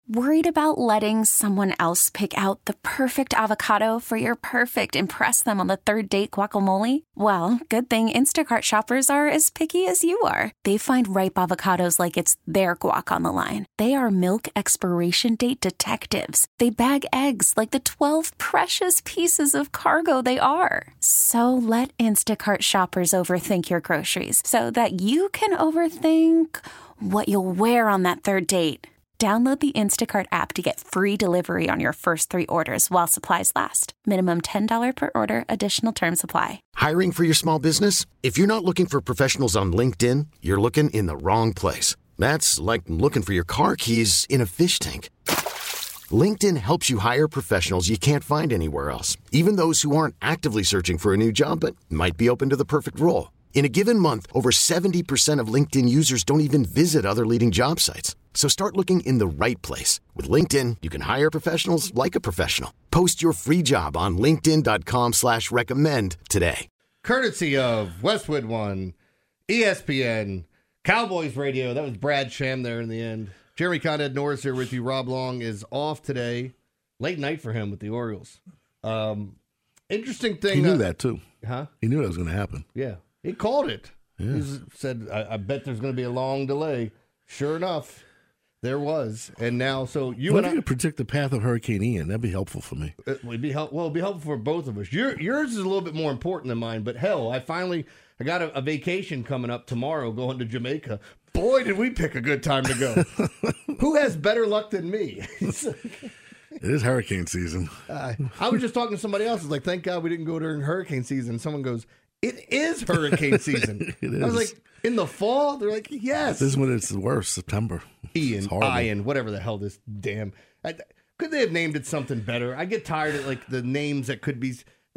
Worried about letting someone else pick out the perfect avocado for your perfect impress them on the third date guacamole? Well, good thing Instacart shoppers are as picky as you are. They find ripe avocados like it's their guac on the line. They are milk expiration date detectives. They bag eggs like the 12 precious pieces of cargo they are. So let Instacart shoppers overthink your groceries so that you can overthink what you'll wear on that third date. Download the Instacart app to get free delivery on your first 3 orders while supplies last. Minimum $10 per order. Additional terms apply. Hiring for your small business? If you're not looking for professionals on LinkedIn, you're looking in the wrong place. That's like looking for your car keys in a fish tank. LinkedIn helps you hire professionals you can't find anywhere else, even those who aren't actively searching for a new job but might be open to the perfect role. In a given month, over 70% of LinkedIn users don't even visit other leading job sites. So start looking in the right place. With LinkedIn, you can hire professionals like a professional. Post your free job on linkedin.com/recommend today. Courtesy of Westwood One, ESPN, Cowboys Radio. That was Brad Sham there in the end. Jeremy Conrad Norris here with you. Rob Long is off today. Late night for him with the Orioles. Interesting thing. He knew that too. Huh? He knew that was going to happen. Yeah. He called it. Yeah. He said, I bet there's going to be a long delay. Sure enough, there was. And now, so you What and if you could predict the path of Hurricane Ian? That'd be helpful for me. It would be it'd be helpful for both of us. Yours is a little bit more important than mine, but hell, I got a vacation coming up tomorrow going to Jamaica. Boy, did we pick a good time to go. Who has better luck than me? It is hurricane season. I was just talking to somebody else. It's like, thank God we didn't go during hurricane season. Someone goes, it is hurricane season. It is. I was like, in the fall? They're like, yes. This is when it's the worst, September. Ian, whatever the hell this damn. Could they have named it something better? I get tired of like the names that could be,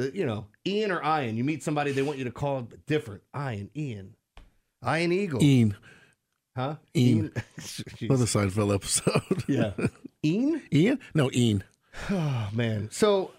Ian or Ian. You meet somebody, they want you to call it different. Ian. Ian Eagle. Ian. Huh? Ian. Another Seinfeld episode. Yeah. Ian? Ian? No, Ian. Oh, man. So,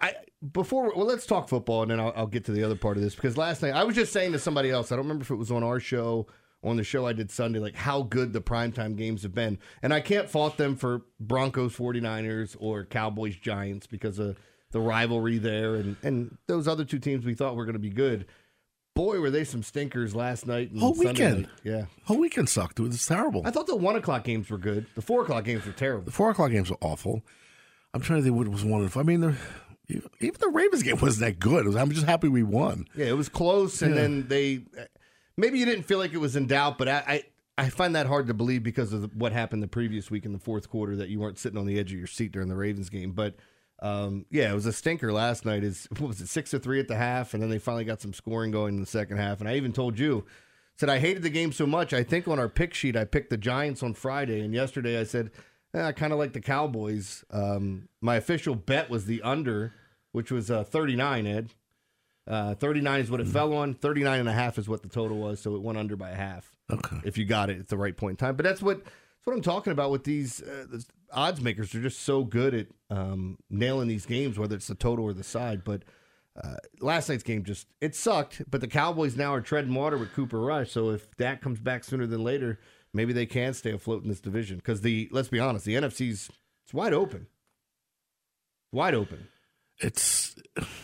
let's talk football, and then I'll get to the other part of this, because last night, I was just saying to somebody else, I don't remember if it was on our show, on the show I did Sunday, like how good the primetime games have been. And I can't fault them for Broncos 49ers or Cowboys Giants because of the rivalry there, and those other two teams we thought were going to be good. Boy, were they some stinkers last night and Whole Sunday weekend. night. Yeah. Whole weekend sucked. It was terrible. I thought the 1 o'clock games were good. The 4 o'clock games were terrible. The 4 o'clock games were awful. I'm trying to think what was one of. I mean, even the Ravens game wasn't that good. I'm just happy we won. Yeah, it was close, and then maybe you didn't feel like it was in doubt, but I find that hard to believe because of what happened the previous week in the fourth quarter, that you weren't sitting on the edge of your seat during the Ravens game. But it was a stinker last night. What was it, 6-3 at the half, and then they finally got some scoring going in the second half. And I even told you, said I hated the game so much. I think on our pick sheet I picked the Giants on Friday, and yesterday I said I kind of like the Cowboys. My official bet was the under, which was 39, Ed. 39 is what it fell on. 39.5 is what the total was, so it went under by a half. Okay. If you got it at the right point in time. But that's what I'm talking about with these odds makers. They're just so good at nailing these games, whether it's the total or the side. But last night's game it sucked. But the Cowboys now are treading water with Cooper Rush. So if Dak comes back sooner than later, maybe they can stay afloat in this division. Because let's be honest, the NFC's it's wide open. Wide open. It's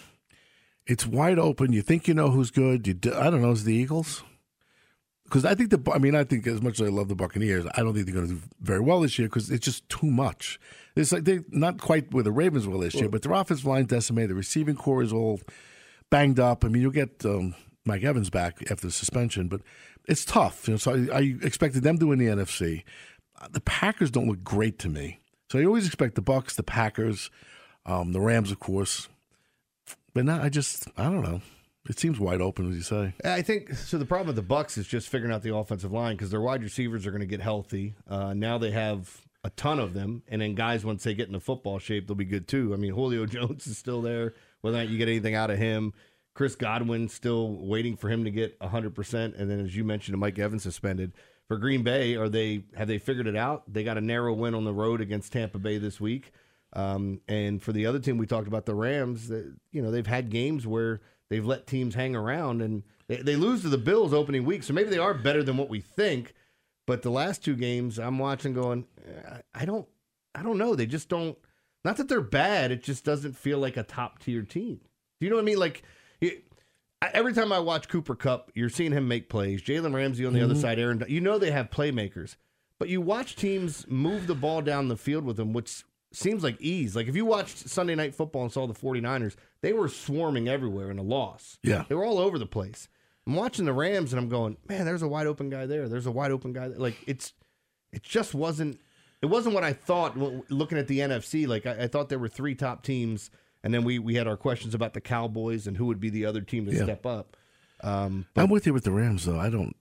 wide open. You think you know who's good. I don't know. Is the Eagles? Because I think as much as I love the Buccaneers, I don't think they're going to do very well this year because it's just too much. It's like they're not quite where the Ravens were this year, but their offensive line decimated. The receiving core is all banged up. I mean, you'll get Mike Evans back after the suspension, but it's tough. So I expected them to win the NFC. The Packers don't look great to me. So I always expect the Bucs, the Packers, the Rams, of course. But now I don't know. It seems wide open, as you say. I think so. The problem with the Bucs is just figuring out the offensive line because their wide receivers are going to get healthy. Now they have a ton of them, and then guys, once they get into football shape, they'll be good too. I mean, Julio Jones is still there. Whether or not you get anything out of him, Chris Godwin still waiting for him to get 100%. And then, as you mentioned, Mike Evans suspended. For Green Bay, have they figured it out? They got a narrow win on the road against Tampa Bay this week. And for the other team, we talked about the Rams. They've had games where they've let teams hang around, and they lose to the Bills opening week. So maybe they are better than what we think. But the last two games, I'm watching going, I don't I don't know. They just don't. Not that they're bad. It just doesn't feel like a top tier team. Do you know what I mean? Like every time I watch Cooper Kupp, you're seeing him make plays. Jalen Ramsey on the other side, Aaron. You know they have playmakers, but you watch teams move the ball down the field with them, which seems like ease. Like if you watched Sunday Night Football and saw the 49ers, they were swarming everywhere in a loss. Yeah, they were all over the place. I'm watching the Rams and I'm going, man, there's a wide open guy there. There's a wide open guy there. Like it just wasn't. It wasn't what I thought looking at the NFC. Like I thought there were 3 top teams, and then we had our questions about the Cowboys and who would be the other team to step up. I'm with you with the Rams, though.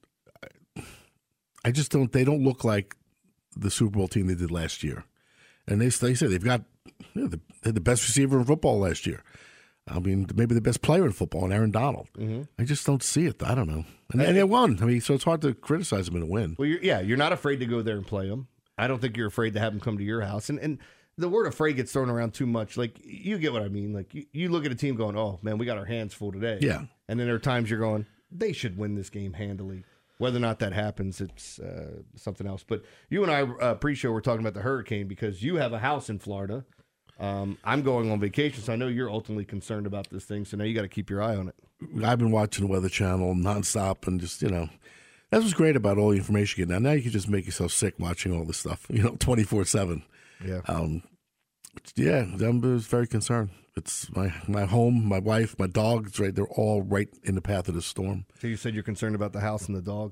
I just don't. They don't look like the Super Bowl team they did last year. And they say they've got they had the best receiver in football last year. I mean, maybe the best player in football, and Aaron Donald. Mm-hmm. I just don't see it. I don't know. And they won. I mean, so it's hard to criticize them in a win. Well, you're not afraid to go there and play them. I don't think you're afraid to have them come to your house. And the word afraid gets thrown around too much. Like, you get what I mean. Like, you look at a team going, oh, man, we got our hands full today. Yeah. And then there are times you're going, they should win this game handily. Whether or not that happens, it's something else. But you and I, pre-show, were talking about the hurricane because you have a house in Florida. I'm going on vacation, so I know you're ultimately concerned about this thing. So now you got to keep your eye on it. I've been watching the Weather Channel nonstop and just, that's what's great about all the information you get. Now you can just make yourself sick watching all this stuff, 24/7. Yeah. I'm very concerned. It's my home, my wife, my dog. It's right. They're all right in the path of the storm. So you said you're concerned about the house and the dog.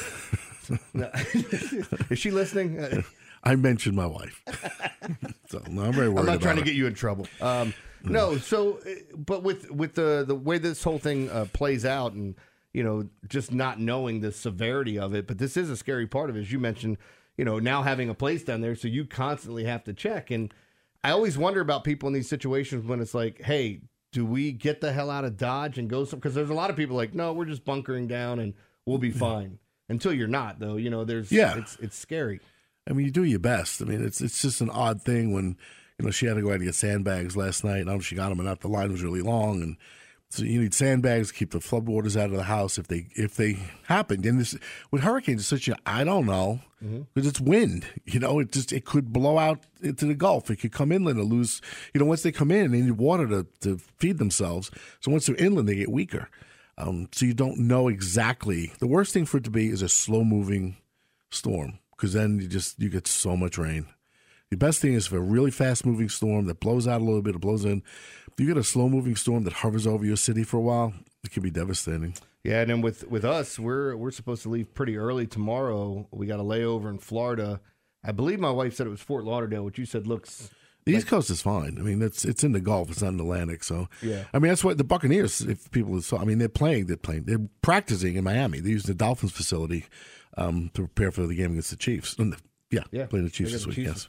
Is she listening? I mentioned my wife. So no, I'm very worried. I'm not trying to get you in trouble. No. So, but with the way this whole thing plays out, and just not knowing the severity of it, but this is a scary part of it, as you mentioned. Now having a place down there, so you constantly have to check. And I always wonder about people in these situations when it's like, hey, do we get the hell out of Dodge and go some? Because there's a lot of people like, no, we're just bunkering down and we'll be fine. Until you're not, though. It's scary. I mean, you do your best. I mean, it's just an odd thing when she had to go out and get sandbags last night. I don't know if she got them or not. The line was really long, and so you need sandbags to keep the floodwaters out of the house if they happen. And this with hurricanes, it's such I don't know because it's wind. It could blow out into the Gulf. It could come inland and lose. Once they come in, they need water to feed themselves. So once they're inland, they get weaker. So you don't know exactly. The worst thing for it to be is a slow moving storm because then you get so much rain. The best thing is for a really fast-moving storm that blows out a little bit, it blows in. If you get a slow-moving storm that hovers over your city for a while, it can be devastating. Yeah, and then with us, we're supposed to leave pretty early tomorrow. We got a layover in Florida. I believe my wife said it was Fort Lauderdale, which you said looks... The East Coast is fine. I mean, it's in the Gulf. It's not in the Atlantic. So, yeah. I mean, that's what the Buccaneers, if people saw, I mean, they're practicing in Miami. They use the Dolphins facility to prepare for the game against the Chiefs. Yeah, playing the Chiefs this week. Yes.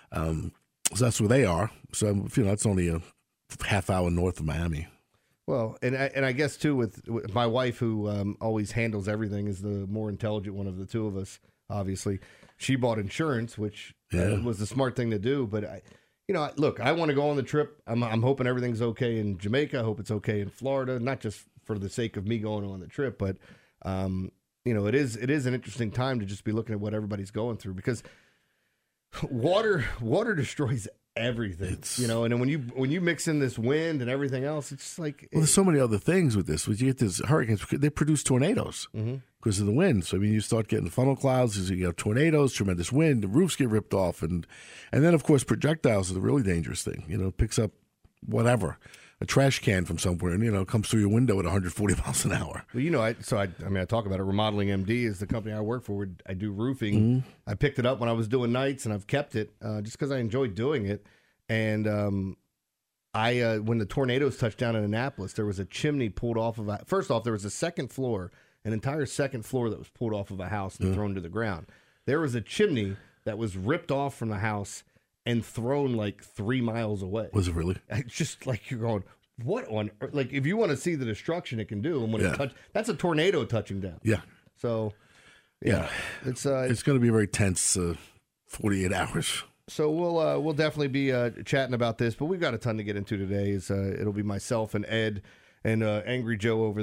So that's where they are. So that's only a half hour north of Miami. Well, and I guess too with my wife, who always handles everything, is the more intelligent one of the two of us. Obviously, she bought insurance, which was the smart thing to do. But look, I want to go on the trip. I'm hoping everything's okay in Jamaica. I hope it's okay in Florida, not just for the sake of me going on the trip, but it is an interesting time to just be looking at what everybody's going through because water destroys everything. And then when you mix in this wind and everything else, it's just like there's so many other things with this. When you get these hurricanes, they produce tornadoes because of the wind. So I mean, you start getting funnel clouds, you have tornadoes, tremendous wind, the roofs get ripped off, and then of course projectiles is a really dangerous thing. It picks up whatever. A trash can from somewhere, and comes through your window at 140 miles an hour. Well, I talk about it. Remodeling MD is the company I work for. I do roofing. I picked it up when I was doing nights, and I've kept it just because I enjoy doing it. And when the tornadoes touched down in Annapolis, there was a chimney pulled off of first off, there was a second floor, an entire second floor that was pulled off of a house and thrown to the ground. There was a chimney that was ripped off from the house and thrown like 3 miles away. Was it really? It's just like you're going, what on earth? Like, if you want to see the destruction it can do, and when that's a tornado touching down. Yeah. So, it's going to be a very tense 48 hours. So we'll definitely be chatting about this, but we've got a ton to get into today. It'll be myself and Ed and Angry Joe over there.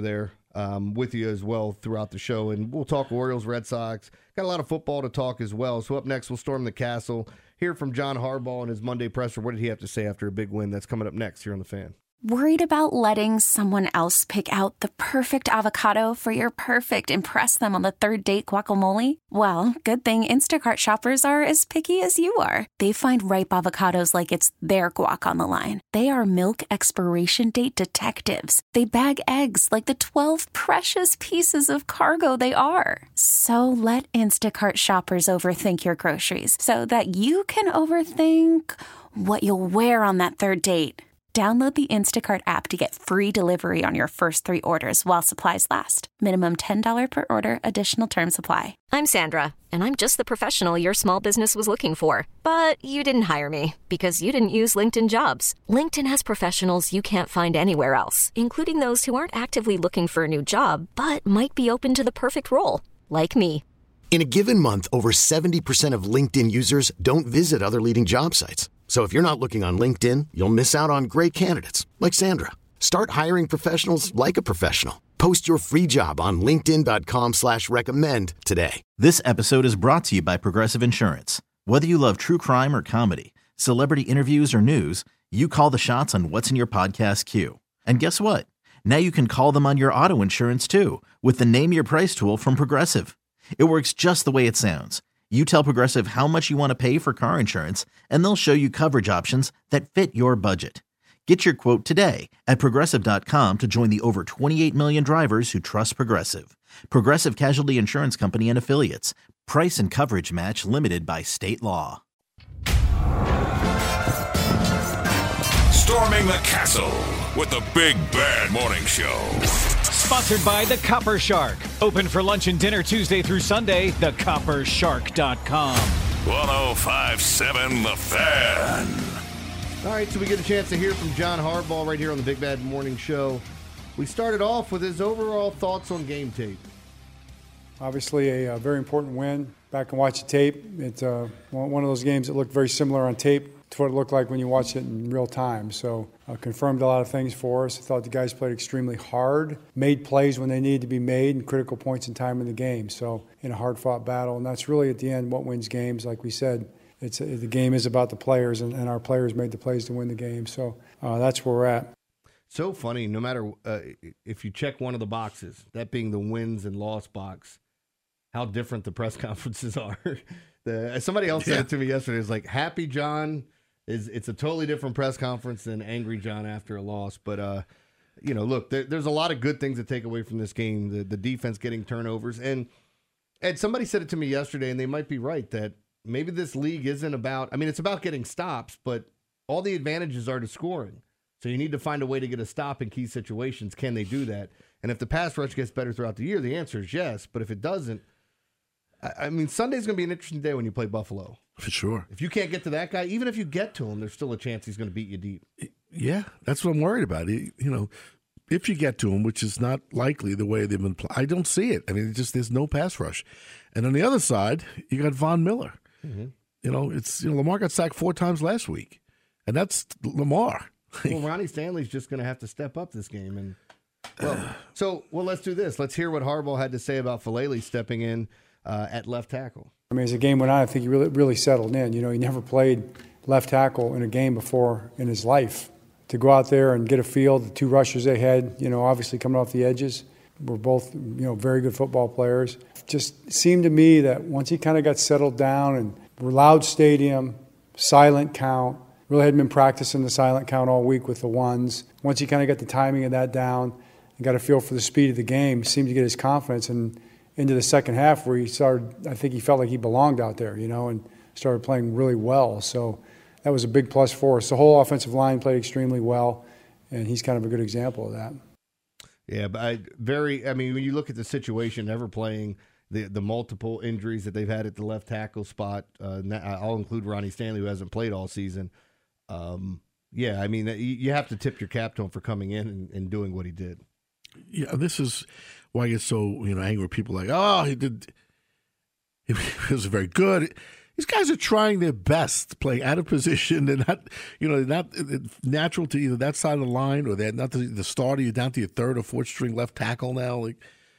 with you as well throughout the show. And we'll talk Orioles, Red Sox. Got a lot of football to talk as well. So up next, we'll storm the castle. Hear from John Harbaugh on his Monday presser. What did he have to say after a big win? That's coming up next here on The Fan. Worried about letting someone else pick out the perfect avocado for your perfect impress them on the third date guacamole? Well, good thing Instacart shoppers are as picky as you are. They find ripe avocados like it's their guac on the line. They are milk expiration date detectives. They bag eggs like the 12 precious pieces of cargo they are. So let Instacart shoppers overthink your groceries so that you can overthink what you'll wear on that third date. Download the Instacart app to get free delivery on your first 3 orders while supplies last. Minimum $10 per order. Additional terms apply. I'm Sandra, and I'm just the professional your small business was looking for. But you didn't hire me because you didn't use LinkedIn Jobs. LinkedIn has professionals you can't find anywhere else, including those who aren't actively looking for a new job, but might be open to the perfect role, like me. In a given month, over 70% of LinkedIn users don't visit other leading job sites. So if you're not looking on LinkedIn, you'll miss out on great candidates like Sandra. Start hiring professionals like a professional. Post your free job on linkedin.com/recommend today. This episode is brought to you by Progressive Insurance. Whether you love true crime or comedy, celebrity interviews or news, you call the shots on what's in your podcast queue. And guess what? Now you can call them on your auto insurance too with the Name Your Price tool from Progressive. It works just the way it sounds. You tell Progressive how much you want to pay for car insurance, and they'll show you coverage options that fit your budget. Get your quote today at Progressive.com to join the over 28 million drivers who trust Progressive. Progressive Casualty Insurance Company and Affiliates. Price and coverage match limited by state law. Storming the castle with the Big Bad Morning Show. Sponsored by The Copper Shark. Open for lunch and dinner Tuesday through Sunday. TheCopperShark.com. 105.7 The Fan. All right, so we get a chance to hear from John Harbaugh right here on the Big Bad Morning Show. We started off with his overall thoughts on game tape. Obviously a very important win. Back and watch the tape. It's one of those games that looked very similar on tape to what it looked like when you watch it in real time. So confirmed a lot of things for us. I thought the guys played extremely hard, made plays when they needed to be made, and critical points in time in the game. So in a hard-fought battle, and that's really at the end what wins games. Like we said, the game is about the players, and our players made the plays to win the game. So that's where we're at. So funny, no matter if you check one of the boxes, that being the wins and loss box, how different the press conferences are. Somebody else said it to me yesterday. It's like, happy John, it's a totally different press conference than angry John after a loss. But, look, there's a lot of good things to take away from this game. The defense getting turnovers. And somebody said it to me yesterday, and they might be right, that maybe this league isn't about, it's about getting stops, but all the advantages are to scoring. So you need to find a way to get a stop in key situations. Can they do that? And if the pass rush gets better throughout the year, the answer is yes. But if it doesn't, Sunday's going to be an interesting day when you play Buffalo. For sure. If you can't get to that guy, even if you get to him, there's still a chance he's going to beat you deep. Yeah, that's what I'm worried about. If you get to him, which is not likely the way they've been playing, I don't see it. There's no pass rush. And on the other side, you got Von Miller. Mm-hmm. Lamar got sacked 4 times last week, and that's Lamar. Well, Ronnie Stanley's just going to have to step up this game. And let's do this. Let's hear what Harbaugh had to say about Faalele stepping in at left tackle. As the game went on, I think he really settled in. He never played left tackle in a game before in his life. To go out there and get a feel, the 2 rushers they had, obviously coming off the edges, were both, very good football players. Just seemed to me that once he kind of got settled down and loud stadium, silent count, really hadn't been practicing the silent count all week with the ones. Once he kind of got the timing of that down and got a feel for the speed of the game, seemed to get his confidence. And into the second half where he started, I think he felt like he belonged out there, and started playing really well. So that was a big plus for us. The whole offensive line played extremely well, and he's kind of a good example of that. Yeah, but when you look at the situation, never playing, the multiple injuries that they've had at the left tackle spot, I'll include Ronnie Stanley, who hasn't played all season. You have to tip your cap to him for coming in and doing what he did. Yeah, this is why I get so angry with people like, he was very good. These guys are trying their best, playing out of position. They're not, they're not natural to either that side of the line or they're not the starter. You're down to your third or fourth string left tackle now. Like,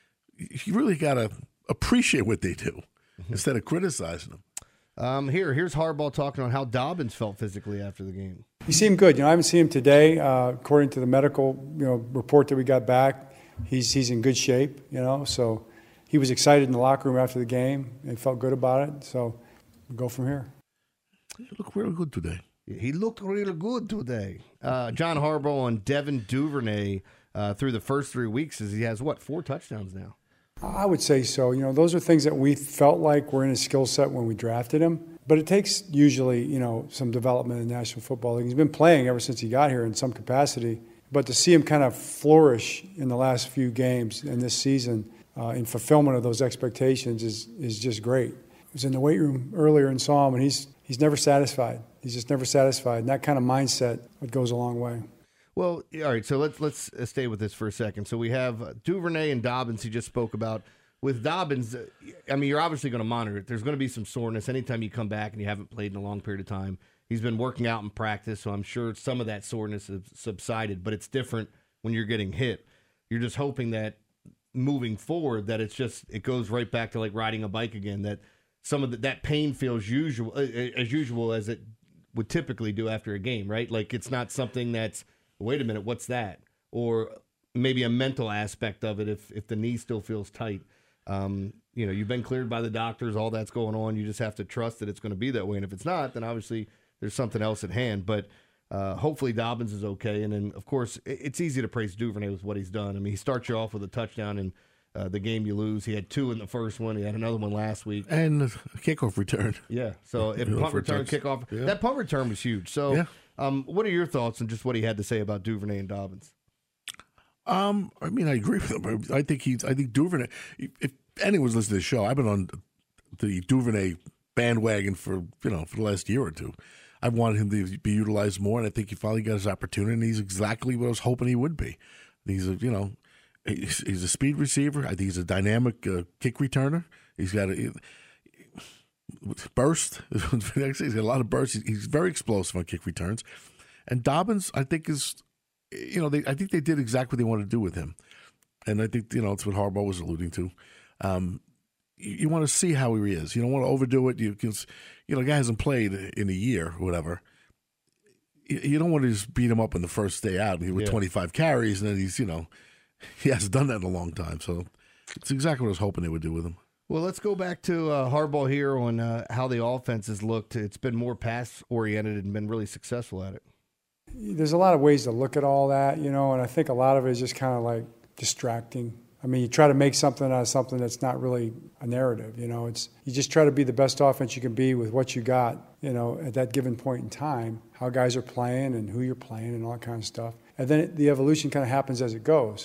you really got to appreciate what they do instead of criticizing them. Here's Harbaugh talking on how Dobbins felt physically after the game. He seemed good. I haven't seen him today. According to the medical, report that we got back, he's in good shape. So he was excited in the locker room after the game and felt good about it. So we'll go from here. He looked real good today. He looked real good today. John Harbaugh on Devin Duvernay through the first 3 weeks, as he has 4 touchdowns now. I would say so. Those are things that we felt like were in his skill set when we drafted him. But it takes usually, some development in the National Football League. He's been playing ever since he got here in some capacity. But to see him kind of flourish in the last few games in this season in fulfillment of those expectations is just great. I was in the weight room earlier and saw him, and he's never satisfied. He's just never satisfied. And that kind of mindset, it goes a long way. Well, all right, so let's stay with this for a second. So we have Duvernay and Dobbins he just spoke about. With Dobbins, you're obviously going to monitor it. There's going to be some soreness anytime you come back and you haven't played in a long period of time. He's been working out in practice, so I'm sure some of that soreness has subsided, but it's different when you're getting hit. You're just hoping that moving forward that it goes right back to like riding a bike again, that some of that pain feels as usual as it would typically do after a game, right? Like it's not something that's, wait a minute, what's that? Or maybe a mental aspect of it if the knee still feels tight. You've been cleared by the doctors, all that's going on. You just have to trust that it's going to be that way. And if it's not, then obviously there's something else at hand. But hopefully Dobbins is okay. And then, of course, it's easy to praise Duvernay with what he's done. He starts you off with a touchdown in the game you lose. He had 2 in the first one. He had another one last week. And a kickoff return. Yeah. So if punt return, kickoff, that punt return was huge. So yeah. What are your thoughts on just what he had to say about Duvernay and Dobbins? I agree with him. I think Duvernay, if anyone's listening to the show, I've been on the Duvernay bandwagon for the last year or two. I've wanted him to be utilized more, and I think he finally got his opportunity, and he's exactly what I was hoping he would be. He's a speed receiver. I think he's a dynamic kick returner. He's got a burst. He's got a lot of bursts. He's very explosive on kick returns. And Dobbins, I think, is, I think they did exactly what they wanted to do with him. And I think, it's what Harbaugh was alluding to. You want to see how he is. You don't want to overdo it. Because, the guy hasn't played in a year or whatever. You don't want to just beat him up on the first day out with 25 carries, and then he hasn't done that in a long time. So it's exactly what I was hoping they would do with him. Well, let's go back to Harbaugh here on how the offense has looked. It's been more pass-oriented and been really successful at it. There's a lot of ways to look at all that, and I think a lot of it is just kind of like distracting. You try to make something out of something that's not really a narrative, you just try to be the best offense you can be with what you got, at that given point in time, how guys are playing and who you're playing and all that kind of stuff. And then the evolution kind of happens as it goes.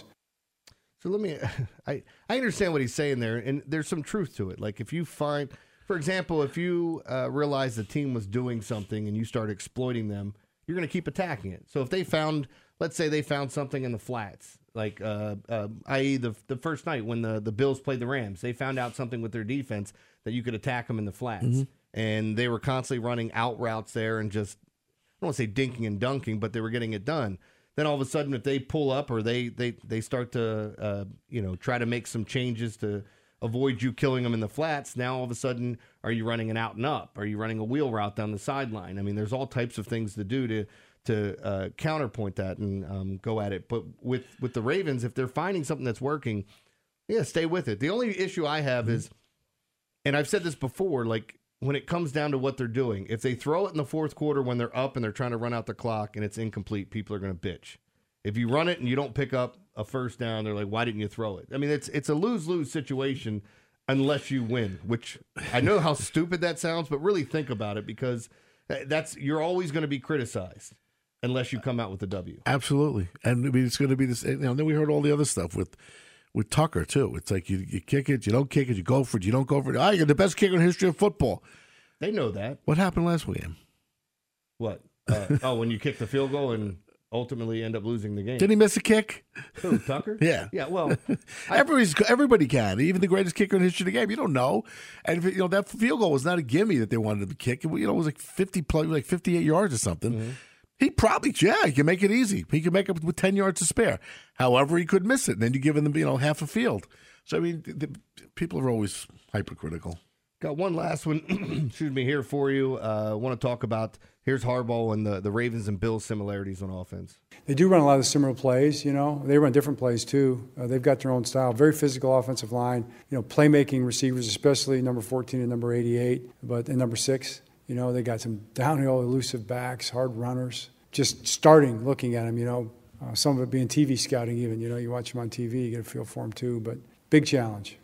So I understand what he's saying there, and there's some truth to it. Like if you find, for example, if you realize the team was doing something and you start exploiting them, you're going to keep attacking it. So if they found, let's say they found something in the flats, like i.e. the first night when the Bills played the Rams, they found out something with their defense that you could attack them in the flats. Mm-hmm. And they were constantly running out routes there and just, I don't want to say dinking and dunking, but they were getting it done. Then all of a sudden, if they pull up or they start to try to make some changes to avoid you killing them in the flats, now all of a sudden, are you running an out and up? Are you running a wheel route down the sideline? There's all types of things to do to counterpoint that and go at it. But with the Ravens, if they're finding something that's working, stay with it. The only issue I have is, and I've said this before, like when it comes down to what they're doing, if they throw it in the fourth quarter when they're up and they're trying to run out the clock and it's incomplete, people are going to bitch. If you run it and you don't pick up a first down, they're like, why didn't you throw it? It's a lose-lose situation unless you win, which I know how stupid that sounds, but really think about it because you're always going to be criticized unless you come out with a W. Absolutely. And it's going to be this, then we heard all the other stuff with Tucker, too. It's like you kick it, you don't kick it, you go for it, you don't go for it. You're the best kicker in the history of football. They know that. What happened last weekend? What? When you kicked the field goal and ultimately end up losing the game. Didn't he miss a kick? Who, Tucker? Yeah. Yeah, well. Everybody can. Even the greatest kicker in history of the game. You don't know. And, that field goal was not a gimme that they wanted to kick. It was like 58 yards or something. Mm-hmm. He probably, he can make it easy. He can make it with 10 yards to spare. However, he could miss it. And then you're giving them, half a field. So, I mean, people are always hypercritical. Got one last one, excuse me, here for you. I want to talk about, here's Harbaugh and the Ravens and Bills similarities on offense. They do run a lot of similar plays, They run different plays, too. They've got their own style. Very physical offensive line. Playmaking receivers, especially number 14 and number 88, but and number 6. They got some downhill elusive backs, hard runners. Just starting looking at them, some of it being TV scouting even. You watch them on TV, you get a feel for them, too. But big challenge.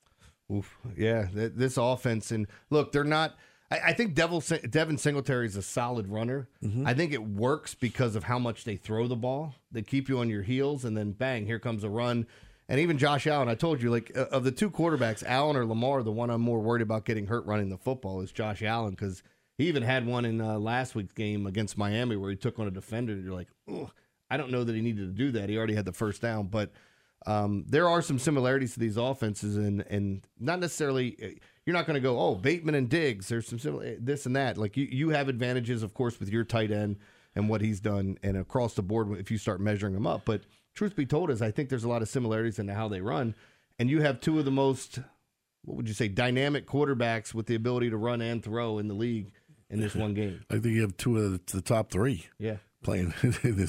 Oof. Yeah, this offense. And look, they're not – I think Devin Singletary is a solid runner. Mm-hmm. I think it works because of how much they throw the ball. They keep you on your heels, and then bang, here comes a run. And even Josh Allen, I told you, of the two quarterbacks, Allen or Lamar, the one I'm more worried about getting hurt running the football is Josh Allen, because he even had one in last week's game against Miami where he took on a defender. And you're like, oh, I don't know that he needed to do that. He already had the first down, but – there are some similarities to these offenses, and not necessarily you're not going to go, oh, Bateman and Diggs, there's some this and that. Like you have advantages, of course, with your tight end and what he's done, and across the board if you start measuring them up. But truth be told, I think there's a lot of similarities in how they run, and you have two of the most, what would you say, dynamic quarterbacks with the ability to run and throw in the league in this one game. I think you have two of the top three. Yeah, playing this,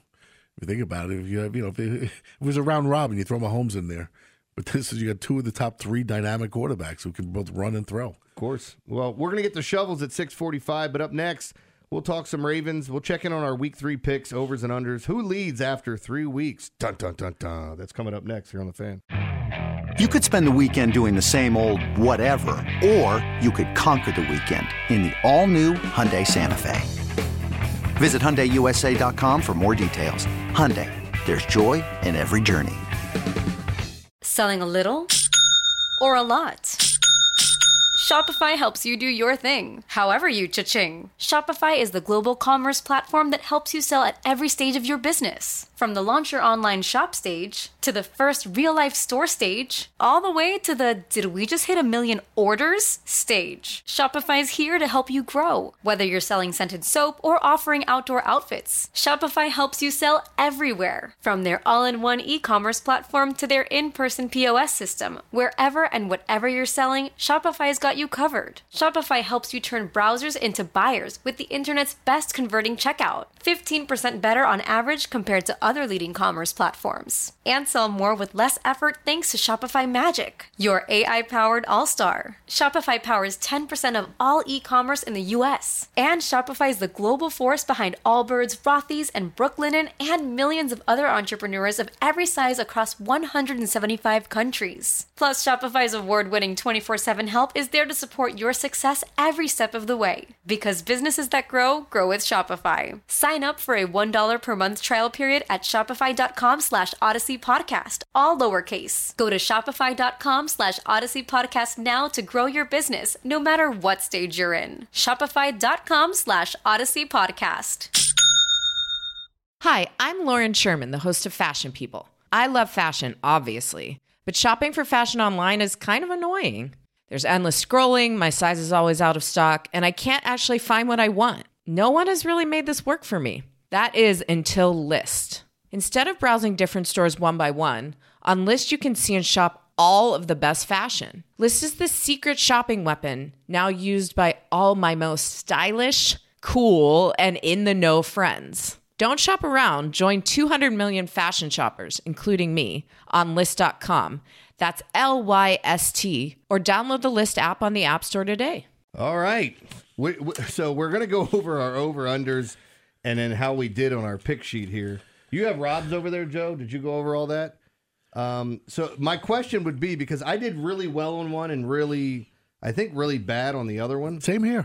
If you think about it, if it was a round robin, you throw Mahomes in there. But this is, you got two of the top three dynamic quarterbacks who can both run and throw. Of course. Well, we're going to get the shovels at 6:45, but up next, we'll talk some Ravens. We'll check in on our Week 3 picks, overs and unders. Who leads after 3 weeks? Dun, dun, dun, dun. That's coming up next here on The Fan. You could spend the weekend doing the same old whatever, or you could conquer the weekend in the all-new Hyundai Santa Fe. Visit HyundaiUSA.com for more details. Hyundai, there's joy in every journey. Selling a little or a lot? Shopify helps you do your thing, however you cha-ching. Shopify is the global commerce platform that helps you sell at every stage of your business. From the launch your online shop stage, to the first real-life store stage, all the way to the did we just hit 1 million orders stage. Shopify's here to help you grow. Whether you're selling scented soap or offering outdoor outfits, Shopify helps you sell everywhere. From their all-in-one e-commerce platform to their in-person POS system, wherever and whatever you're selling, Shopify's got you covered. Shopify helps you turn browsers into buyers with the internet's best converting checkout. 15% better on average compared to other leading commerce platforms. And sell more with less effort thanks to Shopify Magic, your AI-powered all-star. Shopify powers 10% of all e-commerce in the U.S. And Shopify is the global force behind Allbirds, Rothy's, and Brooklinen, and millions of other entrepreneurs of every size across 175 countries. Plus, Shopify's award-winning 24/7 help is there to support your success every step of the way. Because businesses that grow, grow with Shopify. Sign up for a $1 per month trial period at shopify.com/Odyssey Podcast, all lowercase. Go to shopify.com/Odyssey Podcast now to grow your business, no matter what stage you're in. Shopify.com/Odyssey Podcast. Hi, I'm Lauren Sherman, the host of Fashion People. I love fashion, obviously, but shopping for fashion online is kind of annoying. There's endless scrolling, my size is always out of stock, and I can't actually find what I want. No one has really made this work for me. That is until Lyst. Instead of browsing different stores one by one, on Lyst you can see and shop all of the best fashion. Lyst is the secret shopping weapon now used by all my most stylish, cool, and in-the-know friends. Don't shop around. Join 200 million fashion shoppers, including me, on Lyst.com. That's LYST, or download the Lyst app on the App Store today. All right. So we're going to go over our over-unders and then how we did on our pick sheet here. You have Rob's over there, Joe. Did you go over all that? So my question would be, because I did really well on one and really bad on the other one. Same here.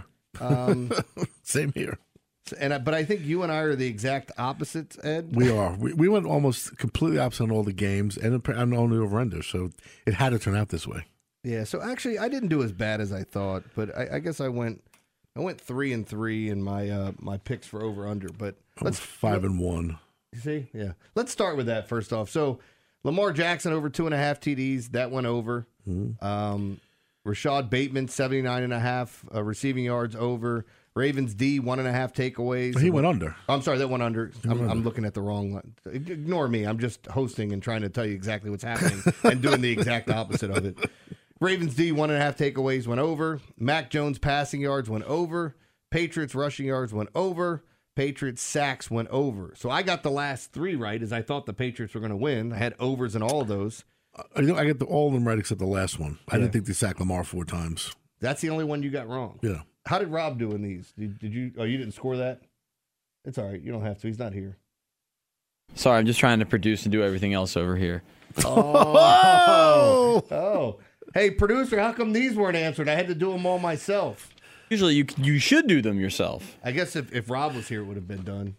Same here. But I think you and I are the exact opposites, Ed. We are. We went almost completely opposite on all the games and on the over-under, so it had to turn out this way. Yeah, so actually I didn't do as bad as I thought, but I guess I went 3-3 in my my picks for over-under. But let's 5-1. You see? Yeah. Let's start with that first off. So, Lamar Jackson over 2.5 TDs. That went over. Rashad Bateman, 79.5 receiving yards over. Ravens D, 1.5 takeaways. He went under. I'm sorry, that went under. I'm looking at the wrong one. Ignore me. I'm just hosting and trying to tell you exactly what's happening and doing the exact opposite of it. Ravens D, 1.5 takeaways went over. Mac Jones passing yards went over. Patriots rushing yards went over. Patriots sacks went over. So I got the last three right as I thought the Patriots were going to win. I had overs in all of those. I got all of them right except the last one. I didn't think they sacked Lamar 4 times. That's the only one you got wrong. Yeah. How did Rob do in these? Did you? Oh, you didn't score that? It's all right. You don't have to. He's not here. Sorry, I'm just trying to produce and do everything else over here. Oh. Hey, producer, how come these weren't answered? I had to do them all myself. Usually you should do them yourself. I guess if Rob was here, it would have been done.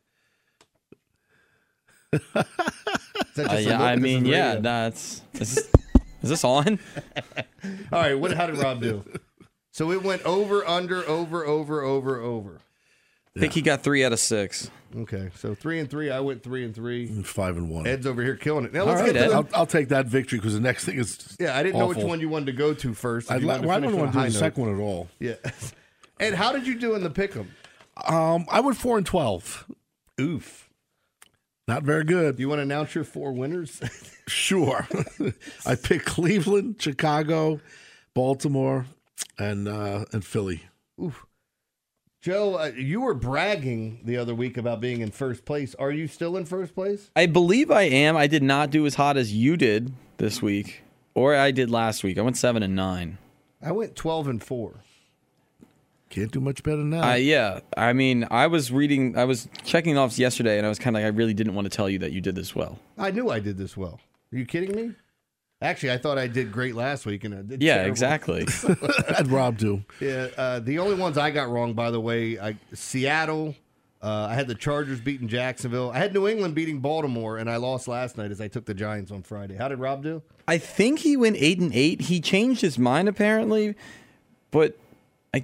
Is this on? All right, how did Rob do? So it went over, under, over. I think he got 3 out of 6. Okay, so 3 and 3. I went 3 and 3. 5 and 1. Ed's over here killing it. Now let's get Ed. I'll take that victory because the next thing is I didn't awful. know which one you wanted to go to first. I don't want to do the second one at all. Yeah. Ed, how did you do in the pick'em? I went 4 and 12. Oof. Not very good. Do you want to announce your 4 winners? Sure. I picked Cleveland, Chicago, Baltimore, and Philly. Oof. Joe, you were bragging the other week about being in first place. Are you still in first place? I believe I am. I did not do as hot as you did this week, or I did last week. I went 7 and 9. I went 12 and 4. Can't do much better than that. Yeah. I mean, I was checking off yesterday, and I was kind of like, I really didn't want to tell you that you did this well. I knew I did this well. Are you kidding me? Actually, I thought I did great last week, and I did terrible. Exactly. I'd Rob too. Yeah, the only ones I got wrong, by the way, Seattle. I had the Chargers beating Jacksonville. I had New England beating Baltimore, and I lost last night as I took the Giants on Friday. How did Rob do? I think he went 8 and 8. He changed his mind apparently, but I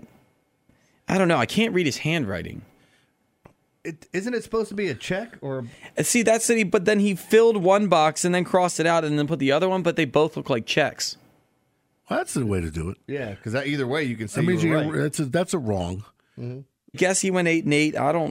don't know. I can't read his handwriting. Isn't it supposed to be a check or? See, that's it. But then he filled one box and then crossed it out and then put the other one. But they both look like checks. Well, that's the way to do it. Yeah, because either way you can say right. That's a wrong. Mm-hmm. Guess he went 8 and 8. I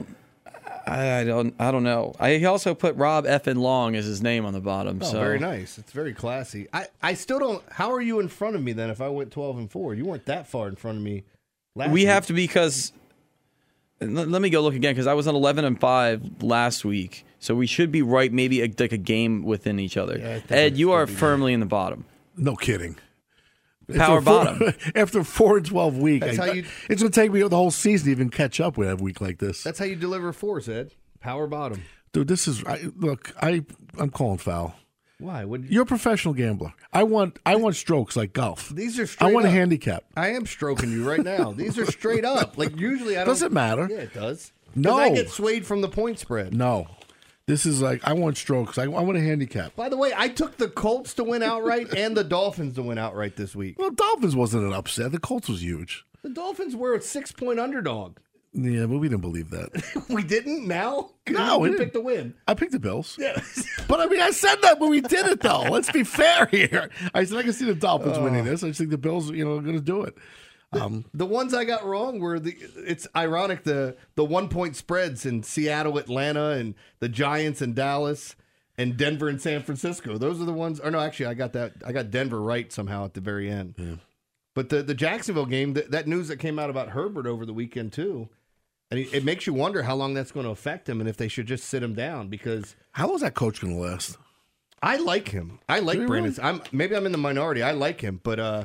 don't know. He also put Rob Effin Long as his name on the bottom. Oh, so very nice. It's very classy. I still don't. How are you in front of me then? If I went 12 and 4, you weren't that far in front of me. We have to because. Let me go look again because I was on 11 and 5 last week, so we should be right. Maybe like a game within each other. Yeah, Ed, you are firmly in the bottom. No kidding. Power bottom. After 4 and 12 week, it's going to take me the whole season to even catch up with a week like this. That's how you deliver fours, Ed. Power bottom. Dude, this is I'm calling foul. Why? You're a professional gambler. I want strokes like golf. These are straight I want up. a handicap. I am stroking you right now. These are straight up. Like usually I don't. Doesn't matter. Yeah, it does. No. I get swayed from the point spread. No. This is like, I want strokes. I want a handicap. By the way, I took the Colts to win outright and the Dolphins to win outright this week. Well, Dolphins wasn't an upset. The Colts was huge. The Dolphins were a 6-point underdog. Yeah, but we didn't believe that. We didn't? Now? No, we picked the win. I picked the Bills. Yeah. But I mean, I said that when we did it, though. Let's be fair here. I said I can see the Dolphins winning this. I just think the Bills, are going to do it. The ones I got wrong were it's ironic the 1-point spreads in Seattle, Atlanta, and the Giants and Dallas, and Denver and San Francisco. Those are the ones. Or no, actually, I got Denver right somehow at the very end. Yeah. But the Jacksonville game, that news that came out about Herbert over the weekend too, and it makes you wonder how long that's going to affect him and if they should just sit him down because how long is that coach going to last? I like him. I like Brandon. Really? Maybe I'm in the minority. I like him, but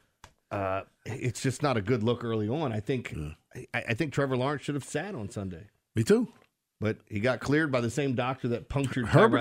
it's just not a good look early on. I think Trevor Lawrence should have sat on Sunday. Me too. But he got cleared by the same doctor that punctured Herbert.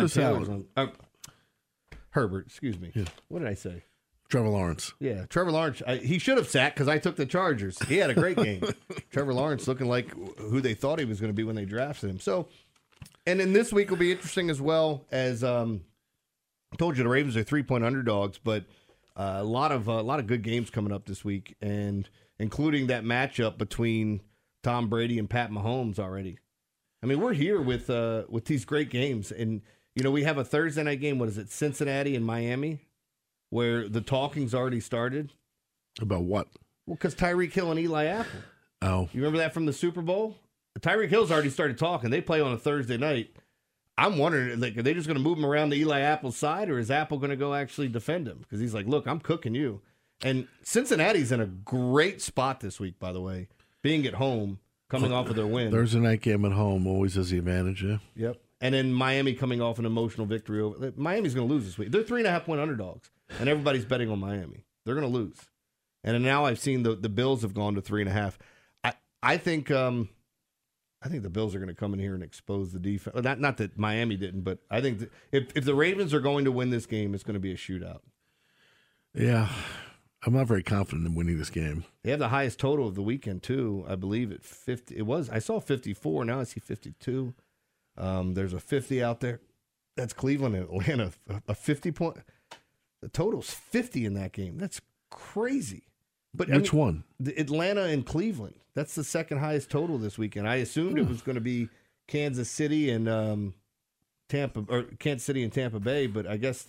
Herbert, excuse me. Yeah. What did I say? Trevor Lawrence. Yeah, Trevor Lawrence. He should have sat because I took the Chargers. He had a great game. Trevor Lawrence looking like who they thought he was going to be when they drafted him. So, and then this week will be interesting as well as I told you the Ravens are 3-point underdogs, but a lot of good games coming up this week, and including that matchup between Tom Brady and Pat Mahomes already. I mean, we're here with these great games, and we have a Thursday night game. What is it, Cincinnati and Miami, where the talking's already started. About what? Well, because Tyreek Hill and Eli Apple. Oh, you remember that from the Super Bowl? Tyreek Hill's already started talking. They play on a Thursday night. I'm wondering, like, are they just going to move him around to Eli Apple's side, or is Apple going to go actually defend him? Because he's like, look, I'm cooking you. And Cincinnati's in a great spot this week, by the way, being at home, coming off of their win. Thursday night game at home always has the advantage, yeah. Yep. And then Miami coming off an emotional victory over. Miami's going to lose this week. They're 3.5-point underdogs, and everybody's betting on Miami. They're going to lose. And now I've seen the Bills have gone to 3.5. I think the Bills are going to come in here and expose the defense. Not that Miami didn't, but I think if the Ravens are going to win this game, it's going to be a shootout. Yeah, I'm not very confident in winning this game. They have the highest total of the weekend too, I believe at 50. It was. I saw 54. Now I see 52. There's a 50 out there. That's Cleveland and Atlanta. A 50-point. The total's 50 in that game. That's crazy. But which one? The Atlanta and Cleveland. That's the second highest total this weekend. I assumed it was going to be Kansas City and Kansas City and Tampa Bay, but I guess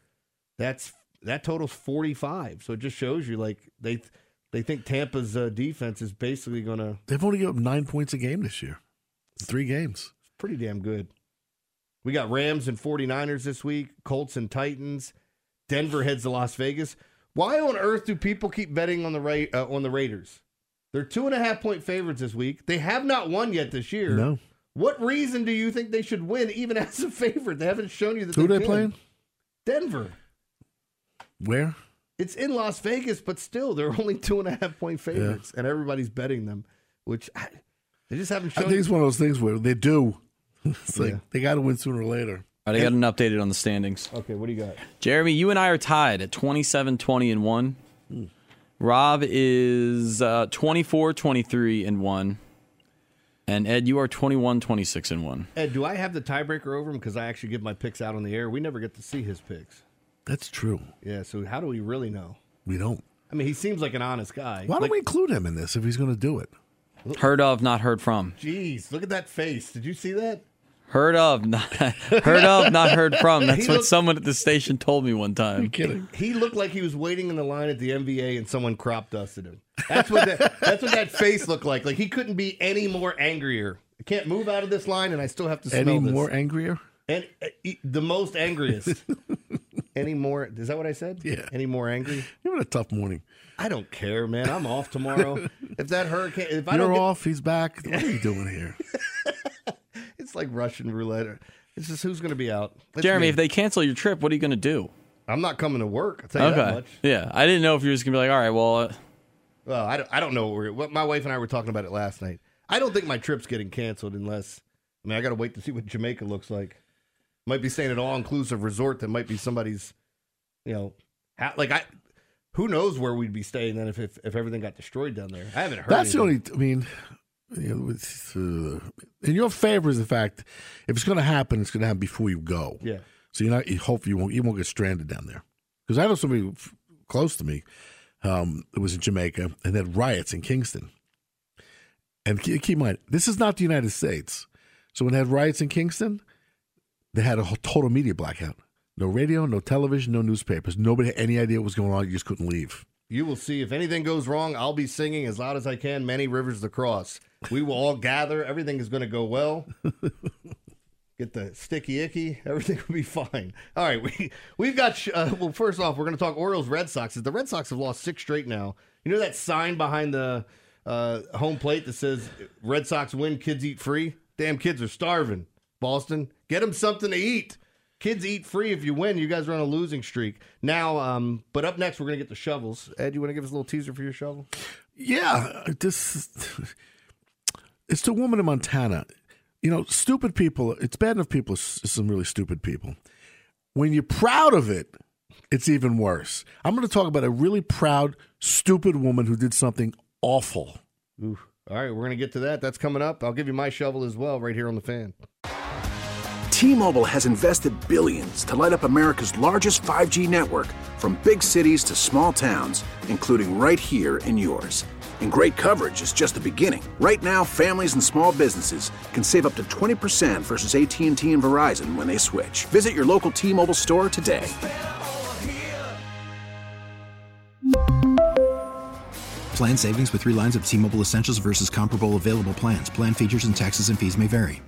that total's 45. So it just shows you like they think Tampa's defense is basically going to. They've only given up 9 points a game this year. 3 games. It's pretty damn good. We got Rams and 49ers this week. Colts and Titans. Denver heads to Las Vegas. Why on earth do people keep betting on the Raiders? They're 2.5-point favorites this week. They have not won yet this year. No. What reason do you think they should win, even as a favorite? They haven't shown you that. Who are they playing? Denver. Where? It's in Las Vegas, but still, they're only 2.5-point favorites, and everybody's betting them, which they just haven't shown. I think it's one of those things where they do. It's like they got to win sooner or later. All right, I got an updated on the standings. Okay, what do you got? Jeremy, you and I are tied at 27-20-1. Rob is 24-23-1. And Ed, you are 21-26-1. Ed, do I have the tiebreaker over him because I actually give my picks out on the air? We never get to see his picks. That's true. Yeah, so how do we really know? We don't. I mean, he seems like an honest guy. Why don't we include him in this if he's going to do it? Heard of, not heard from. Jeez, look at that face. Did you see that? Heard of, not heard from. That's what someone at the station told me one time. Are you kidding? He looked like he was waiting in the line at the NBA and someone crop dusted him. That's what that face looked like. Like he couldn't be any more angrier. I can't move out of this line, and I still have to smell any this. More angrier? And the most angriest. Any more? Is that what I said? Yeah. Any more angry? You had a tough morning. I don't care, man. I'm off tomorrow. If that hurricane, if You're off, he's back. What are you doing here? It's like Russian roulette. It's just who's going to be out. Jeremy, if they cancel your trip, what are you going to do? I'm not coming to work. I'll tell you that much. Yeah, I didn't know if you were just going to be like, all right, well. Well, I don't know what my wife and I were talking about it last night. I don't think my trip's getting canceled unless, I got to wait to see what Jamaica looks like. Might be saying an all-inclusive resort that might be somebody's, who knows where we'd be staying then if everything got destroyed down there. I haven't heard That's anything. the only, in your favor is the fact, if it's going to happen, it's going to happen before you go. Yeah. So you hope you won't get stranded down there. Because I know somebody close to me, it was in Jamaica, and they had riots in Kingston. And keep in mind, this is not the United States. So when they had riots in Kingston, they had a total media blackout. No radio, no television, no newspapers. Nobody had any idea what was going on. You just couldn't leave. You will see. If anything goes wrong, I'll be singing as loud as I can, Many Rivers to Cross. We will all gather. Everything is going to go well. Get the sticky icky. Everything will be fine. All right. We've got, first off, we're going to talk Orioles Red Sox. The Red Sox have lost 6 straight now. You know that sign behind the home plate that says, Red Sox win, kids eat free? Damn kids are starving. Boston, get them something to eat. Kids eat free if you win. You guys are on a losing streak. Now, but up next, we're going to get the shovels. Ed, you want to give us a little teaser for your shovel? Yeah. It's the woman in Montana. Stupid people, it's bad enough people, some really stupid people. When you're proud of it, it's even worse. I'm going to talk about a really proud, stupid woman who did something awful. Ooh. All right, we're going to get to that. That's coming up. I'll give you my shovel as well right here on the Fan. T-Mobile has invested billions to light up America's largest 5G network, from big cities to small towns, including right here in yours. And great coverage is just the beginning. Right now, families and small businesses can save up to 20% versus AT&T and Verizon when they switch. Visit your local T-Mobile store today. Plan savings with 3 lines of T-Mobile Essentials versus comparable available plans. Plan features and taxes and fees may vary.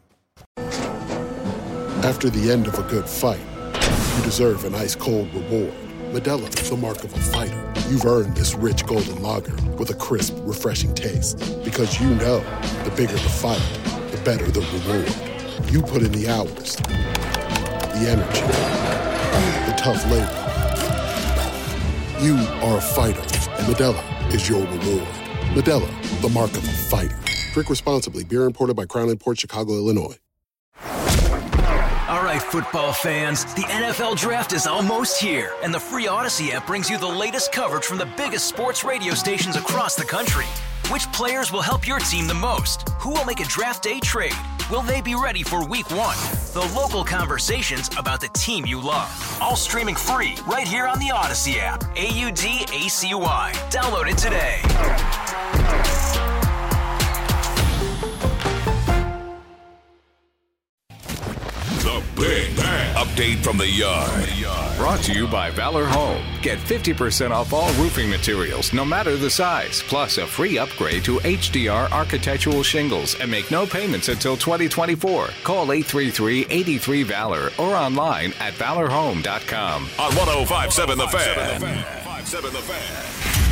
After the end of a good fight, you deserve an ice-cold reward. Modelo, the mark of a fighter. You've earned this rich golden lager with a crisp, refreshing taste. Because you know, the bigger the fight, the better the reward. You put in the hours, the energy, the tough labor. You are a fighter, and Modelo is your reward. Modelo, the mark of a fighter. Drink responsibly. Beer imported by Crown Imports, Chicago, Illinois. All right, football fans, the NFL Draft is almost here, and the free Odyssey app brings you the latest coverage from the biggest sports radio stations across the country. Which players will help your team the most? Who will make a draft day trade? Will they be ready for week 1? The local conversations about the team you love. All streaming free right here on the Odyssey app. AUDACY. Download it today. The Big Bang Update from the Yard. Brought to you by Valor Home. Get 50% off all roofing materials, no matter the size, plus a free upgrade to HDR architectural shingles and make no payments until 2024. Call 833-83-VALOR or online at valorhome.com. On 105.7 The Fan. 105.7 The Fan.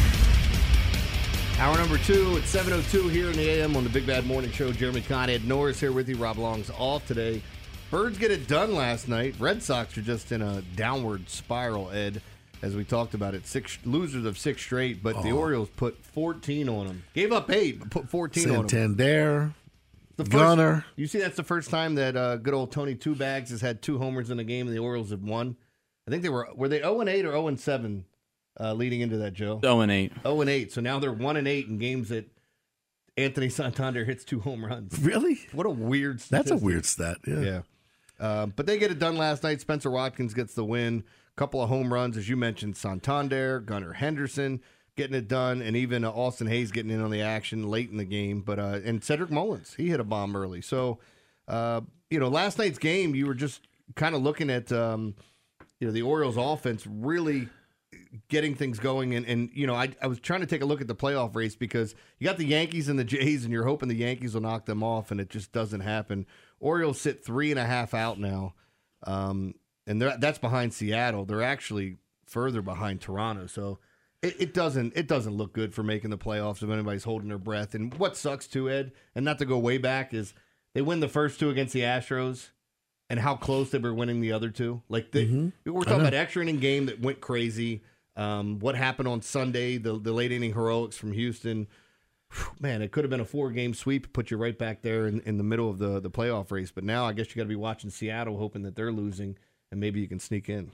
Hour number 2 at 7:02 here in the AM on the Big Bad Morning Show. Jeremy Conn, Ed Norris here with you. Rob Long's off today. Birds get it done last night. Red Sox are just in a downward spiral, Ed, as we talked about it. 6 losers of 6 straight, but the Orioles put 14 on them. Gave up 8, but put 14 on them. Santander, Gunnar. You see, that's the first time that good old Tony Two Bags has had 2 homers in a game, and the Orioles have won. I think they were they 0-8 or 0-7 leading into that, Joe? 0-8. 0-8. So now they're 1-8 in games that Anthony Santander hits 2 home runs. Really? What a weird statistic. That's a weird stat. Yeah. But they get it done last night. Spencer Watkins gets the win. A couple of home runs, as you mentioned, Santander, Gunnar Henderson getting it done, and even Austin Hayes getting in on the action late in the game. But and Cedric Mullins, he hit a bomb early. So, last night's game, you were just kind of looking at, the Orioles offense really getting things going. And I was trying to take a look at the playoff race because you got the Yankees and the Jays, and you're hoping the Yankees will knock them off, and it just doesn't happen. Orioles sit 3.5 out now, and that's behind Seattle. They're actually further behind Toronto, so it doesn't look good for making the playoffs if anybody's holding their breath. And what sucks too, Ed, and not to go way back, is they win the first 2 against the Astros, and how close they were winning the other 2. Like we're talking about extra inning game that went crazy. What happened on Sunday, the late inning heroics from Houston. Man, it could have been a 4-game sweep, put you right back there in the middle of the playoff race. But now I guess you got to be watching Seattle, hoping that they're losing, and maybe you can sneak in.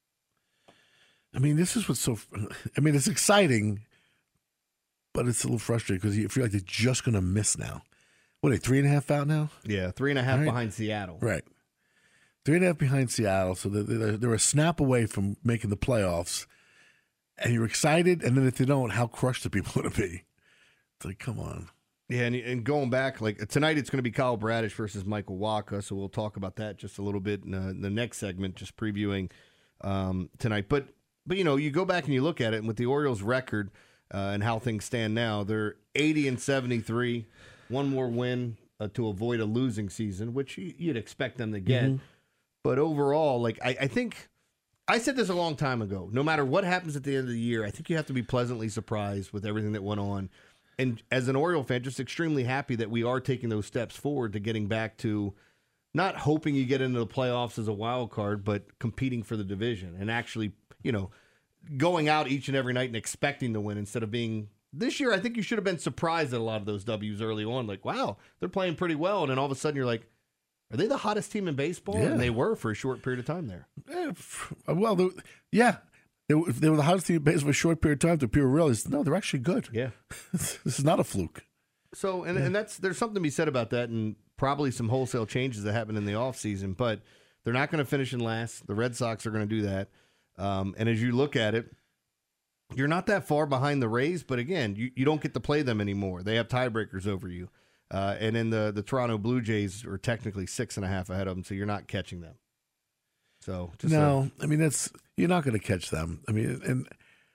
I mean, this is what's it's exciting, but it's a little frustrating because you feel like they're just going to miss now. What are they, 3.5 out now? Yeah, 3.5 behind Seattle. Right. 3.5 behind Seattle, so they're a snap away from making the playoffs. And you're excited, and then if they don't, how crushed are people going to be? It's like, come on. Yeah, and going back, like tonight it's going to be Kyle Bradish versus Michael Wacha, so we'll talk about that just a little bit in the next segment, just previewing tonight. But you go back and you look at it, and with the Orioles' record and how things stand now, they're 80-73, 1 more win to avoid a losing season, which you'd expect them to get. Mm-hmm. But overall, like I think I said this a long time ago, no matter what happens at the end of the year, I think you have to be pleasantly surprised with everything that went on. And as an Oriole fan, just extremely happy that we are taking those steps forward to getting back to not hoping you get into the playoffs as a wild card, but competing for the division and actually, going out each and every night and expecting to win instead of being this year. I think you should have been surprised at a lot of those W's early on. Like, wow, they're playing pretty well. And then all of a sudden you're like, are they the hottest team in baseball? Yeah. And they were for a short period of time there. Well, yeah. They were the hottest team in baseball for a short period of time to people realize, no, they're actually good. Yeah. This is not a fluke. So, and there's something to be said about that. And probably some wholesale changes that happen in the offseason, but they're not going to finish in last. The Red Sox are going to do that. And as you look at it, you're not that far behind the Rays, but again, you don't get to play them anymore. They have tiebreakers over you. And then the Toronto Blue Jays are technically 6.5 ahead of them, so you're not catching them. So you're not going to catch them. I mean, and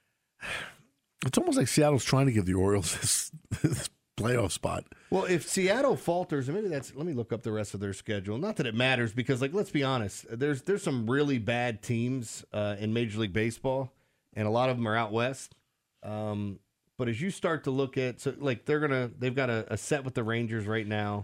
it's almost like Seattle's trying to give the Orioles this playoff spot. Well, if Seattle falters, maybe let me look up the rest of their schedule. Not that it matters, because let's be honest, there's some really bad teams in Major League Baseball, and a lot of them are out west. But as you start to look at, they've got a set with the Rangers right now,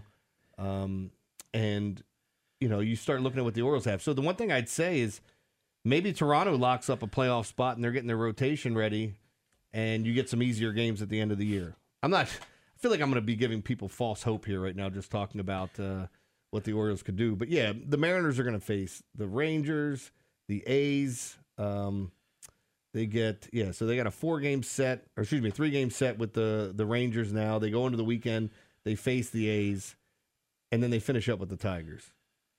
and you start looking at what the Orioles have. So the one thing I'd say is maybe Toronto locks up a playoff spot and they're getting their rotation ready, and you get some easier games at the end of the year. I feel like I'm going to be giving people false hope here right now, just talking about what the Orioles could do. But yeah, the Mariners are going to face the Rangers, the A's. They got a 3-game set with the Rangers now. They go into the weekend, they face the A's, and then they finish up with the Tigers.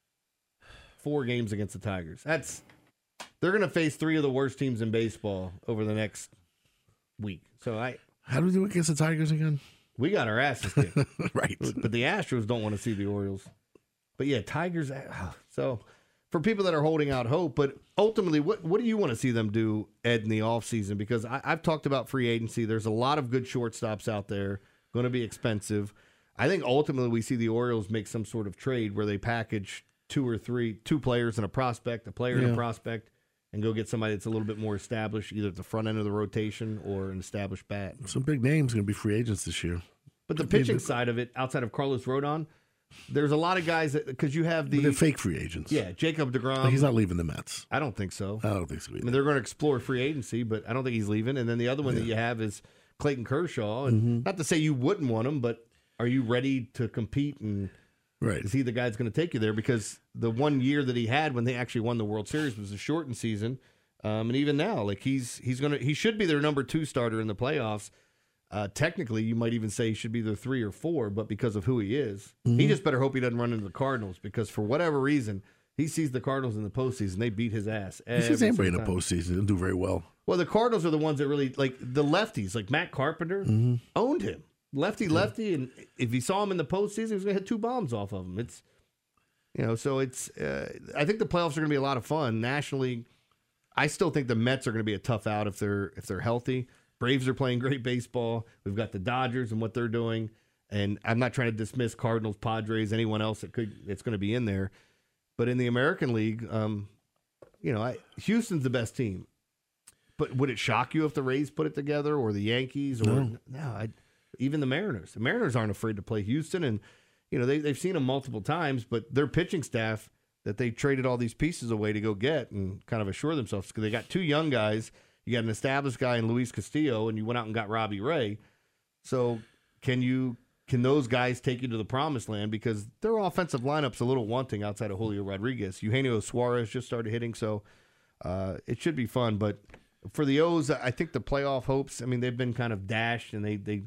4 games against the Tigers. They're going to face 3 of the worst teams in baseball over the next week. So how do we do against the Tigers again? We got our asses kicked. Right. But the Astros don't want to see the Orioles. But yeah, Tigers. So for people that are holding out hope, but ultimately, what do you want to see them do, Ed, in the offseason? Because I've talked about free agency. There's a lot of good shortstops out there, going to be expensive. I think ultimately we see the Orioles make some sort of trade where they package 2 players and a prospect, and a prospect, and go get somebody that's a little bit more established, either at the front end of the rotation or an established bat. Some big names going to be free agents this year. But the pitching side of it, outside of Carlos Rodon, there's a lot of guys that, because you have they're fake free agents. Yeah, Jacob deGrom. He's not leaving the Mets. I don't think so. I don't think so either. I mean, they're going to explore free agency, but I don't think he's leaving. And then the other one that you have is Clayton Kershaw. And not to say you wouldn't want him, but are you ready to compete? And is he the guy that's going to take you there? Because the 1 year that he had when they actually won the World Series was a shortened season. And even now, he should be their number 2 starter in the playoffs. Technically, you might even say he should be their 3 or 4, but because of who he is, he just better hope he doesn't run into the Cardinals, because for whatever reason, he sees the Cardinals in the postseason. They beat his ass. He sees anybody in the postseason. They'll do very well. Well, the Cardinals are the ones that really, like the lefties, like Matt Carpenter, owned him. Lefty, and if he saw him in the postseason, he was going to hit 2 bombs off of him. It's, so it's, I think the playoffs are going to be a lot of fun. Nationally, I still think the Mets are going to be a tough out if they're healthy. Braves are playing great baseball. We've got the Dodgers and what they're doing. And I'm not trying to dismiss Cardinals, Padres, anyone else that's going to be in there. But in the American League, Houston's the best team. But would it shock you if the Rays put it together, or the Yankees? Or no, even the Mariners. The Mariners aren't afraid to play Houston. And, they've seen them multiple times, but their pitching staff that they traded all these pieces away to go get and kind of assure themselves, because they got 2 young guys. You got an established guy in Luis Castillo, and you went out and got Robbie Ray. So can those guys take you to the promised land? Because their offensive lineup's a little wanting outside of Julio Rodriguez. Eugenio Suarez just started hitting, so it should be fun. But for the O's, I think the playoff hopes, they've been kind of dashed, and they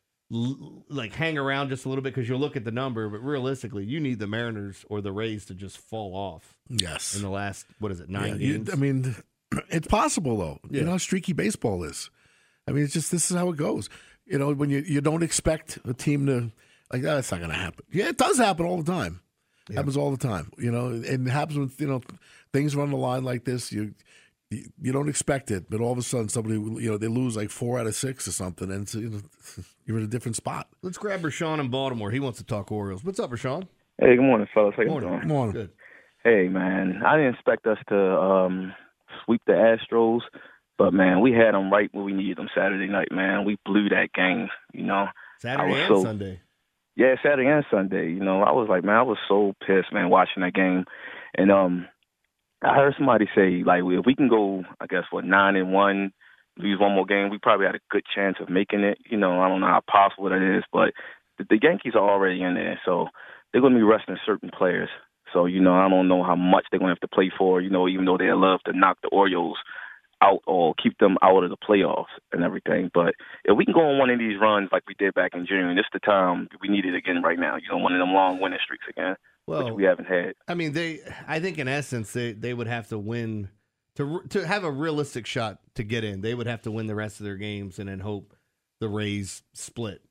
hang around just a little bit because you'll look at the number, but realistically, you need the Mariners or the Rays to just fall off. Yes. In the last, 9 games? It's possible, though. Yeah. You know how streaky baseball is. This is how it goes. When you don't expect a team to, that's not going to happen. Yeah, it does happen all the time. It happens all the time. And it happens when, things run the line like this. You don't expect it, but all of a sudden somebody, they lose 4 out of 6 or something, and you're in a different spot. Let's grab Rashawn in Baltimore. He wants to talk Orioles. What's up, Rashawn? Hey, good morning, fellas. How you doing? Morning. Good. Hey, man, I didn't expect us to sweep the Astros, but, man, we had them right where we needed them Saturday night, man. We blew that game, Saturday and Sunday. Yeah, Saturday and Sunday. I was like, man, I was so pissed, man, watching that game. And I heard somebody say, if we can go, 9-1, lose one more game, we probably had a good chance of making it. I don't know how possible that is, but the Yankees are already in there, so they're going to be resting certain players. So, I don't know how much they're going to have to play for, even though they love to knock the Orioles out or keep them out of the playoffs and everything. But if we can go on one of these runs like we did back in June, this is the time we need it again right now. One of them long winning streaks again, which we haven't had. I mean, I think in essence they would have to win to have a realistic shot to get in. They would have to win the rest of their games and then hope the Rays split.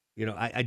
I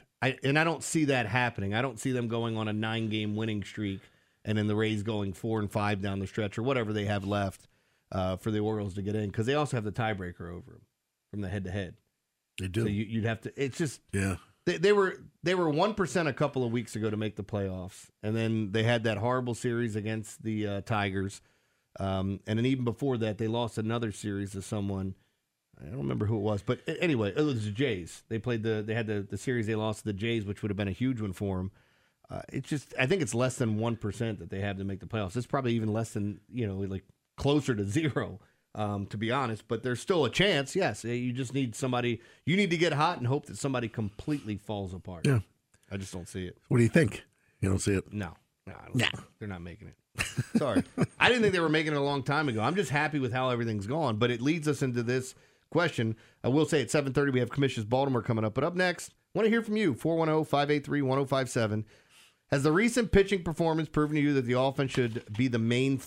don't see that happening. I don't see them going on a 9-game winning streak and then the Rays going 4-5 down the stretch or whatever they have left for the Orioles to get in, because they also have the tiebreaker over them from the head-to-head. They do. So you'd have to. It's just yeah. They were 1% a couple of weeks ago to make the playoffs, and then they had that horrible series against the Tigers, and then even before that they lost another series to someone. I don't remember who it was, but anyway, it was the Jays. They played they had the series they lost to the Jays, which would have been a huge one for them. It's just, I think it's less than 1% that they have to make the playoffs. It's probably even less than, like closer to 0, to be honest. But there's still a chance. Yes, you just need somebody. You need to get hot and hope that somebody completely falls apart. Yeah, I just don't see it. What do you think? You don't see it? No, they're not making it. Sorry, I didn't think they were making it a long time ago. I'm just happy with how everything's gone. But it leads us into this question. I will say at 7:30 we have Commissioners Baltimore coming up. But up next, I want to hear from you. 410-583-1057. Has the recent pitching performance proven to you that the offense should be the main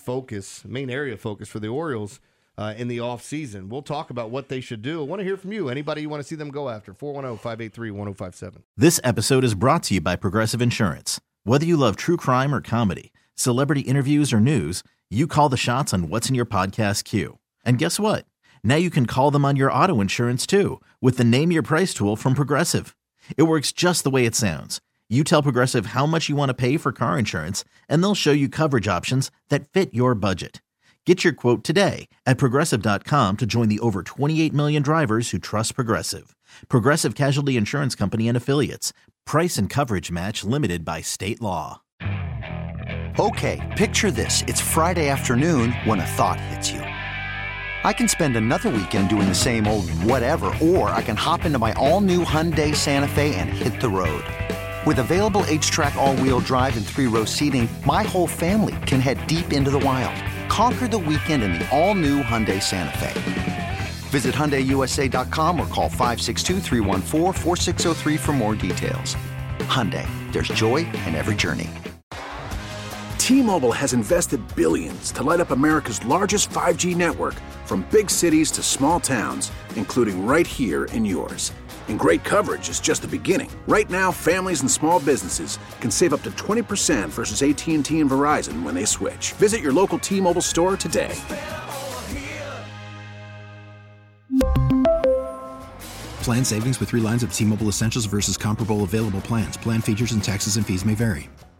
area of focus for the Orioles in the offseason? We'll talk about what they should do. I want to hear from you. Anybody you want to see them go after? 410-583-1057. This episode is brought to you by Progressive Insurance. Whether you love true crime or comedy, celebrity interviews or news, you call the shots on what's in your podcast queue. And guess what? Now you can call them on your auto insurance too with the Name Your Price tool from Progressive. It works just the way it sounds. You tell Progressive how much you want to pay for car insurance, and they'll show you coverage options that fit your budget. Get your quote today at Progressive.com to join the over 28 million drivers who trust Progressive. Progressive Casualty Insurance Company and Affiliates. Price and coverage match limited by state law. Okay, picture this. It's Friday afternoon when a thought hits you. I can spend another weekend doing the same old whatever, or I can hop into my all-new Hyundai Santa Fe and hit the road. With available H-Track all-wheel drive and 3-row seating, my whole family can head deep into the wild. Conquer the weekend in the all-new Hyundai Santa Fe. Visit HyundaiUSA.com or call 562-314-4603 for more details. Hyundai, there's joy in every journey. T-Mobile has invested billions to light up America's largest 5G network, from big cities to small towns, including right here in yours. And great coverage is just the beginning. Right now, families and small businesses can save up to 20% versus AT&T and Verizon when they switch. Visit your local T-Mobile store today. Plan savings with 3 lines of T-Mobile Essentials versus comparable available plans. Plan features and taxes and fees may vary.